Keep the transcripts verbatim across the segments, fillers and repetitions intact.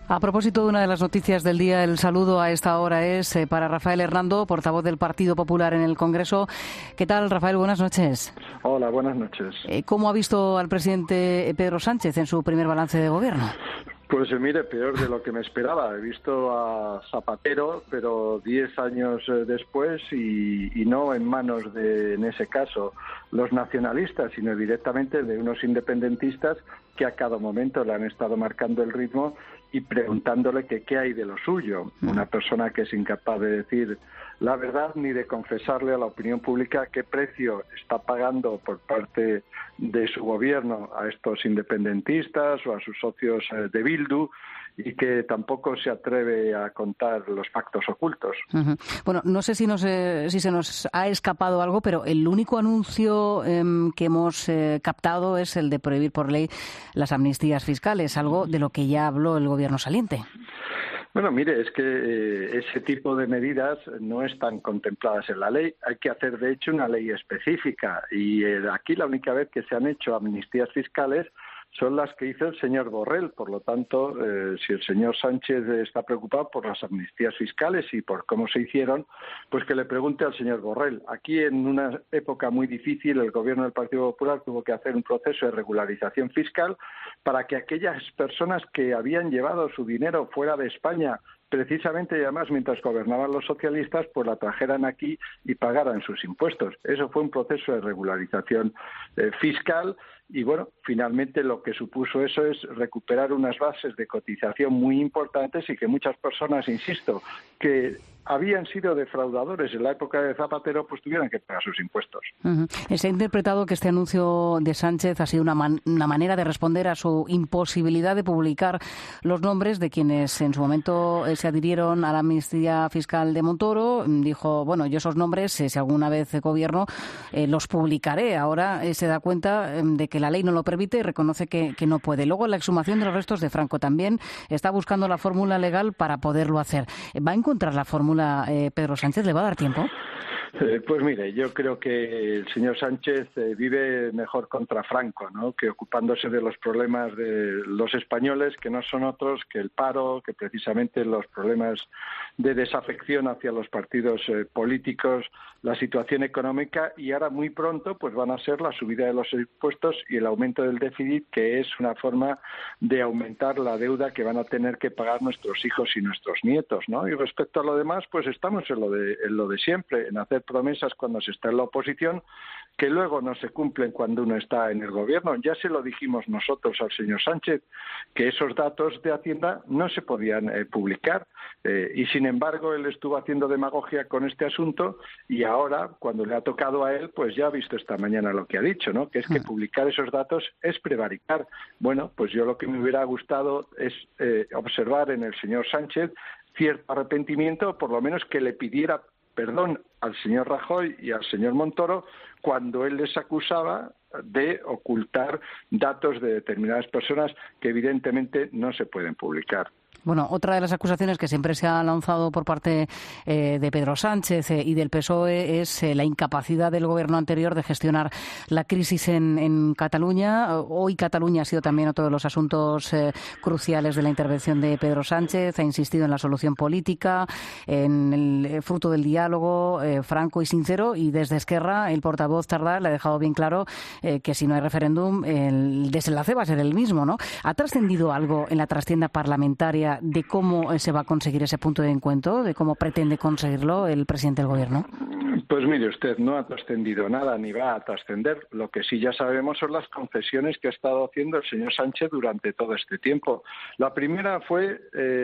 A propósito de una de las noticias del día, el saludo a esta hora es eh, para Rafael Hernando, portavoz del Partido Popular en el Congreso. ¿Qué tal, Rafael? Buenas noches. Hola, buenas noches. Eh, ¿Cómo ha visto al presidente Pedro Sánchez en su primer balance de gobierno? Pues mire, peor de lo que me esperaba. He visto a Zapatero, pero diez años después y, y no en manos de, en ese caso, los nacionalistas, sino directamente de unos independentistas que a cada momento le han estado marcando el ritmo y preguntándole que qué hay de lo suyo. Una persona que es incapaz de decir la verdad ni de confesarle a la opinión pública qué precio está pagando por parte de su gobierno a estos independentistas o a sus socios de Bildu, y que tampoco se atreve a contar los pactos ocultos. Uh-huh. Bueno, no sé si, nos, eh, si se nos ha escapado algo, pero el único anuncio eh, que hemos eh, captado es el de prohibir por ley las amnistías fiscales, algo de lo que ya habló el gobierno saliente. Bueno, mire, es que eh, ese tipo de medidas no están contempladas en la ley. Hay que hacer, de hecho, una ley específica. Y eh, aquí la única vez que se han hecho amnistías fiscales son las que hizo el señor Borrell. Por lo tanto, eh, si el señor Sánchez está preocupado por las amnistías fiscales y por cómo se hicieron, pues que le pregunte al señor Borrell. Aquí, en una época muy difícil, el gobierno del Partido Popular tuvo que hacer un proceso de regularización fiscal para que aquellas personas que habían llevado su dinero fuera de España, precisamente y además mientras gobernaban los socialistas, pues la trajeran aquí y pagaran sus impuestos. Eso fue un proceso de regularización eh, fiscal y, bueno, finalmente lo que supuso eso es recuperar unas bases de cotización muy importantes y que muchas personas, insisto, que habían sido defraudadores en la época de Zapatero, pues tuvieran que pagar sus impuestos. Uh-huh. Se ha interpretado que este anuncio de Sánchez ha sido una, man- una manera de responder a su imposibilidad de publicar los nombres de quienes en su momento eh, se adhirieron a la amnistía fiscal de Montoro. Dijo, bueno, yo esos nombres, eh, si alguna vez gobierno, eh, los publicaré. Ahora eh, se da cuenta eh, de que la ley no lo permite y reconoce que, que no puede. Luego, la exhumación de los restos de Franco también está buscando la fórmula legal para poderlo hacer. ¿Va a encontrar la fórmula eh, Pedro Sánchez? ¿Le va a dar tiempo? Eh, pues mire, yo creo que el señor Sánchez eh, vive mejor contra Franco, ¿no?, que ocupándose de los problemas de los españoles, que no son otros que el paro, que precisamente los problemas de desafección hacia los partidos eh, políticos, la situación económica, y ahora muy pronto pues van a ser la subida de los impuestos y el aumento del déficit, que es una forma de aumentar la deuda que van a tener que pagar nuestros hijos y nuestros nietos, ¿no? Y respecto a lo demás, pues estamos en lo de, en lo de siempre, en hacer promesas cuando se está en la oposición, que luego no se cumplen cuando uno está en el gobierno. Ya se lo dijimos nosotros al señor Sánchez, que esos datos de Hacienda no se podían eh, publicar, eh, y sin embargo él estuvo haciendo demagogia con este asunto, y ahora, cuando le ha tocado a él, pues ya ha visto esta mañana lo que ha dicho, ¿no?, que es que publicar esos datos es prevaricar. Bueno, pues yo lo que me hubiera gustado es eh, observar en el señor Sánchez cierto arrepentimiento, por lo menos que le pidiera perdón al señor Rajoy y al señor Montoro cuando él les acusaba de ocultar datos de determinadas personas que evidentemente no se pueden publicar. Bueno, otra de las acusaciones que siempre se ha lanzado por parte eh, de Pedro Sánchez eh, y del P S O E es eh, la incapacidad del gobierno anterior de gestionar la crisis en, en Cataluña. Hoy Cataluña ha sido también otro de los asuntos eh, cruciales de la intervención de Pedro Sánchez. Ha insistido en la solución política, en el eh, fruto del diálogo eh, franco y sincero, y desde Esquerra el portavoz Tardá le ha dejado bien claro eh, que si no hay referéndum el desenlace va a ser el mismo, ¿no? ¿Ha trascendido algo en la trastienda parlamentaria de cómo se va a conseguir ese punto de encuentro, de cómo pretende conseguirlo el presidente del gobierno? Pues mire usted, no ha trascendido nada ni va a trascender. Lo que sí ya sabemos son las concesiones que ha estado haciendo el señor Sánchez durante todo este tiempo. La primera fue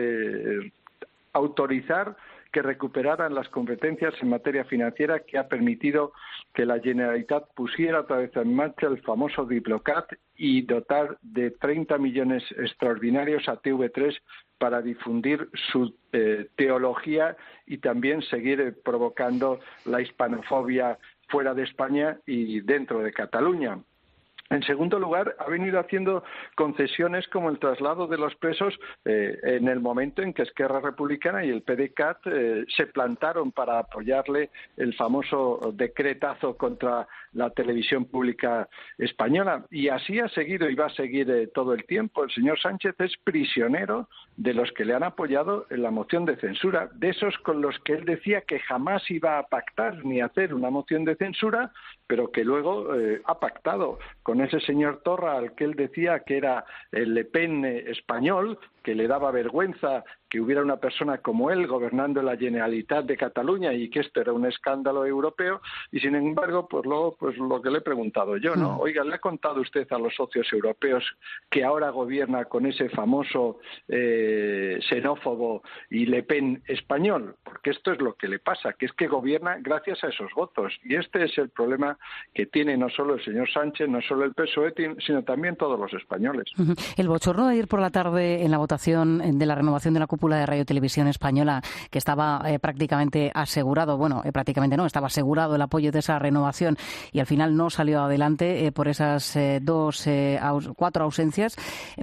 eh, autorizar que recuperaran las competencias en materia financiera, que ha permitido que la Generalitat pusiera otra vez en marcha el famoso Diplocat y dotar de treinta millones extraordinarios a T V tres para difundir su eh, teología y también seguir eh, provocando la hispanofobia fuera de España y dentro de Cataluña. En segundo lugar, ha venido haciendo concesiones como el traslado de los presos eh, en el momento en que Esquerra Republicana y el P D C A T eh, se plantaron para apoyarle el famoso decretazo contra la televisión pública española. Y así ha seguido y va a seguir eh, todo el tiempo. El señor Sánchez es prisionero de los que le han apoyado en la moción de censura, de esos con los que él decía que jamás iba a pactar ni a hacer una moción de censura, pero que luego eh, ha pactado con ese señor Torra al que él decía que era el Le Pen español, que le daba vergüenza que hubiera una persona como él gobernando la Generalitat de Cataluña y que esto era un escándalo europeo, y sin embargo, pues luego, pues lo que le he preguntado yo, ¿no? Oiga, ¿le ha contado usted a los socios europeos que ahora gobierna con ese famoso eh, xenófobo y Le Pen español? Porque esto es lo que le pasa, que es que gobierna gracias a esos votos, y este es el problema que tiene no solo el señor Sánchez, no solo el P S O E, sino también todos los españoles. El bochorno de ayer por la tarde en la votación de la renovación de la cúpula de Radio Televisión Española, que estaba eh, prácticamente asegurado, bueno, eh, prácticamente no, estaba asegurado el apoyo de esa renovación y al final no salió adelante eh, por esas eh, dos, eh, aus, cuatro ausencias.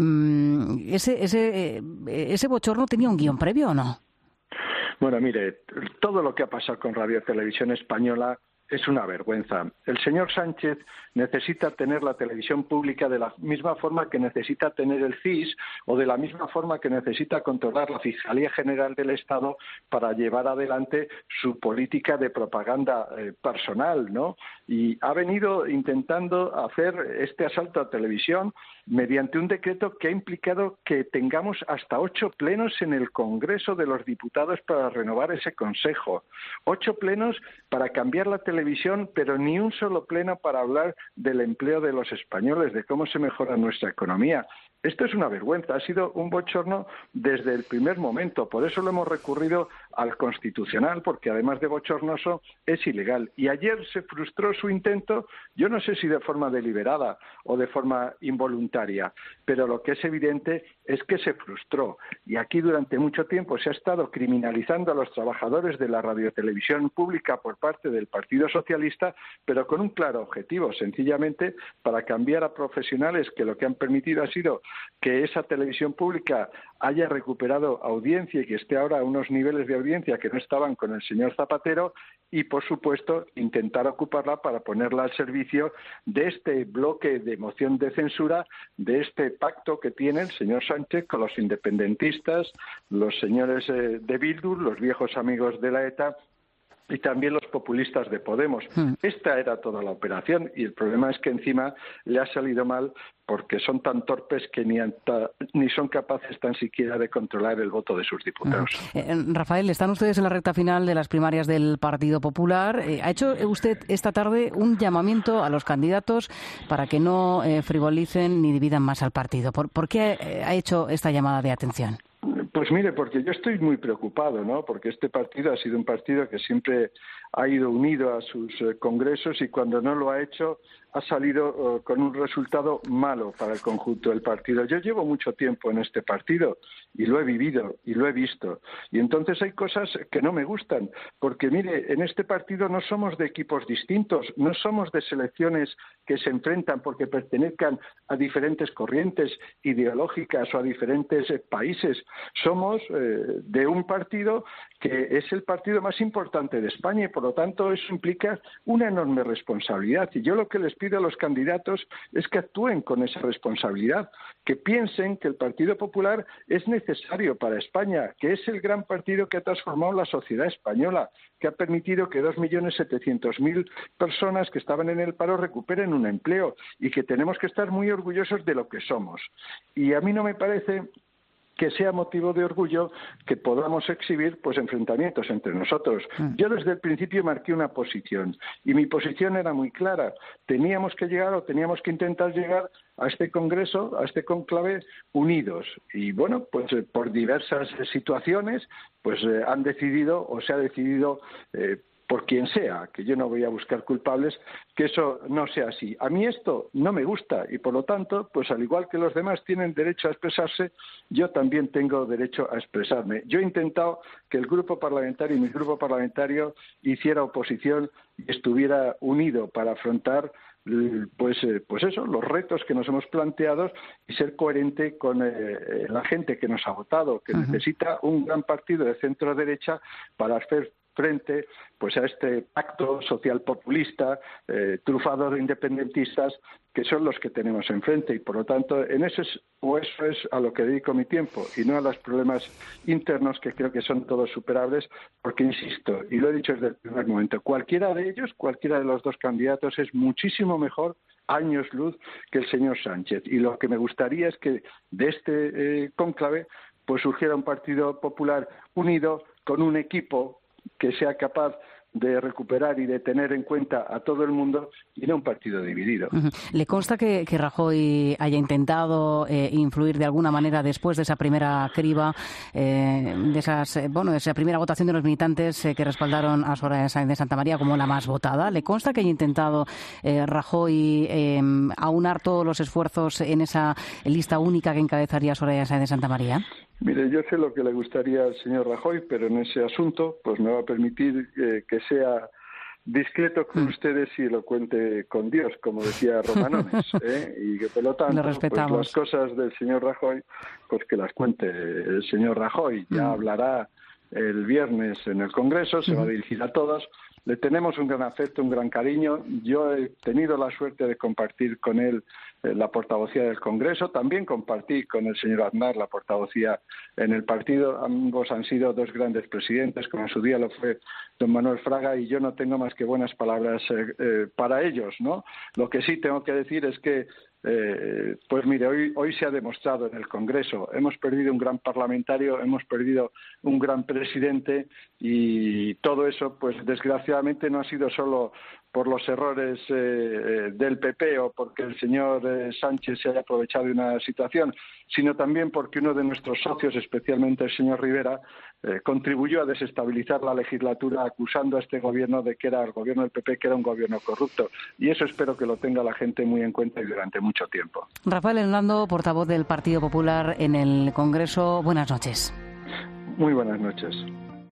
Mm, ese, ese, eh, ese bochorno tenía un guión previo, ¿o no? Bueno, mire, todo lo que ha pasado con Radio Televisión Española es una vergüenza. El señor Sánchez necesita tener la televisión pública de la misma forma que necesita tener el C I S o de la misma forma que necesita controlar la Fiscalía General del Estado para llevar adelante su política de propaganda eh, personal, ¿no? Y ha venido intentando hacer este asalto a televisión mediante un decreto que ha implicado que tengamos hasta ocho plenos en el Congreso de los Diputados para renovar ese Consejo. Ocho plenos para cambiar la televisión, pero ni un solo pleno para hablar del empleo de los españoles, de cómo se mejora nuestra economía. Esto es una vergüenza, ha sido un bochorno desde el primer momento, por eso lo hemos recurrido al Constitucional, porque además de bochornoso es ilegal. Y ayer se frustró su intento, yo no sé si de forma deliberada o de forma involuntaria, pero lo que es evidente es que se frustró. Y aquí durante mucho tiempo se ha estado criminalizando a los trabajadores de la radiotelevisión pública por parte del Partido Socialista, pero con un claro objetivo, sencillamente para cambiar a profesionales que lo que han permitido ha sido que esa televisión pública haya recuperado audiencia y que esté ahora a unos niveles de audiencia que no estaban con el señor Zapatero y, por supuesto, intentar ocuparla para ponerla al servicio de este bloque de moción de censura, de este pacto que tiene el señor Sánchez con los independentistas, los señores eh, de Bildu, los viejos amigos de la ETA, y también los populistas de Podemos. Hmm. Esta era toda la operación y el problema es que encima le ha salido mal porque son tan torpes que ni, anta, ni son capaces tan siquiera de controlar el voto de sus diputados. Uh, eh, Rafael, están ustedes en la recta final de las primarias del Partido Popular. Eh, ¿Ha hecho usted esta tarde un llamamiento a los candidatos para que no eh, frivolicen ni dividan más al partido? ¿Por, por qué eh, ha hecho esta llamada de atención? Pues mire, porque yo estoy muy preocupado, ¿no? Porque este partido ha sido un partido que siempre ha ido unido a sus eh, congresos y cuando no lo ha hecho ha salido uh, con un resultado malo para el conjunto del partido. Yo llevo mucho tiempo en este partido y lo he vivido y lo he visto. Y entonces hay cosas que no me gustan, porque mire, en este partido no somos de equipos distintos, no somos de selecciones que se enfrentan porque pertenezcan a diferentes corrientes ideológicas o a diferentes eh, países. Somos eh, de un partido que es el partido más importante de España y por lo tanto eso implica una enorme responsabilidad. Y yo lo que les pido a los candidatos es que actúen con esa responsabilidad, que piensen que el Partido Popular es necesario para España, que es el gran partido que ha transformado la sociedad española, que ha permitido que dos millones setecientos mil personas que estaban en el paro recuperen un empleo y que tenemos que estar muy orgullosos de lo que somos. Y a mí no me parece que sea motivo de orgullo que podamos exhibir pues enfrentamientos entre nosotros. Yo desde el principio marqué una posición y mi posición era muy clara. Teníamos que llegar o teníamos que intentar llegar a este congreso, a este conclave unidos. Y bueno, pues eh, por diversas situaciones pues eh, han decidido o se ha decidido eh, por quien sea, que yo no voy a buscar culpables, que eso no sea así. A mí esto no me gusta y, por lo tanto, pues al igual que los demás tienen derecho a expresarse, yo también tengo derecho a expresarme. Yo he intentado que el grupo parlamentario y mi grupo parlamentario hiciera oposición y estuviera unido para afrontar pues pues eso, los retos que nos hemos planteado y ser coherente con eh, la gente que nos ha votado, que uh-huh. necesita un gran partido de centro derecha para hacer frente pues a este pacto social populista eh, trufado de independentistas que son los que tenemos enfrente, y por lo tanto en eso es, o eso es a lo que dedico mi tiempo y no a los problemas internos, que creo que son todos superables, porque insisto, y lo he dicho desde el primer momento, cualquiera de ellos, cualquiera de los dos candidatos es muchísimo mejor, años luz, que el señor Sánchez, y lo que me gustaría es que de este eh, cónclave pues surgiera un Partido Popular unido, con un equipo que sea capaz de recuperar y de tener en cuenta a todo el mundo, y no un partido dividido. Uh-huh. ¿Le consta que, que Rajoy haya intentado eh, influir de alguna manera después de esa primera criba, eh, de esas, eh, bueno, de esa primera votación de los militantes eh, que respaldaron a Soraya Sáenz de Santamaría como la más votada? ¿Le consta que haya intentado eh, Rajoy eh, aunar todos los esfuerzos en esa lista única que encabezaría Soraya Sáenz de Santamaría? Mire, yo sé lo que le gustaría al señor Rajoy, pero en ese asunto pues me va a permitir eh, que sea discreto con mm. ustedes y lo cuente con Dios, como decía Romanones, ¿eh? Y que por lo tanto pues, las cosas del señor Rajoy pues que las cuente el señor Rajoy. Ya mm. hablará el viernes en el Congreso, se mm. va a dirigir a todos. Le tenemos un gran afecto, un gran cariño. Yo he tenido la suerte de compartir con él eh, la portavocía del Congreso. También compartí con el señor Aznar la portavocía en el partido. Ambos han sido dos grandes presidentes, como en su día lo fue don Manuel Fraga, y yo no tengo más que buenas palabras eh, eh, para ellos, ¿no? Lo que sí tengo que decir es que Eh, pues mire, hoy, hoy se ha demostrado en el Congreso, hemos perdido un gran parlamentario, hemos perdido un gran presidente, y todo eso, pues desgraciadamente no ha sido solo por los errores eh, del P P o porque el señor eh, Sánchez se haya aprovechado de una situación, sino también porque uno de nuestros socios, especialmente el señor Rivera, eh, contribuyó a desestabilizar la legislatura acusando a este gobierno de que era el gobierno del P P, que era un gobierno corrupto. Y eso espero que lo tenga la gente muy en cuenta y durante mucho tiempo. Rafael Hernando, portavoz del Partido Popular en el Congreso, buenas noches. Muy buenas noches.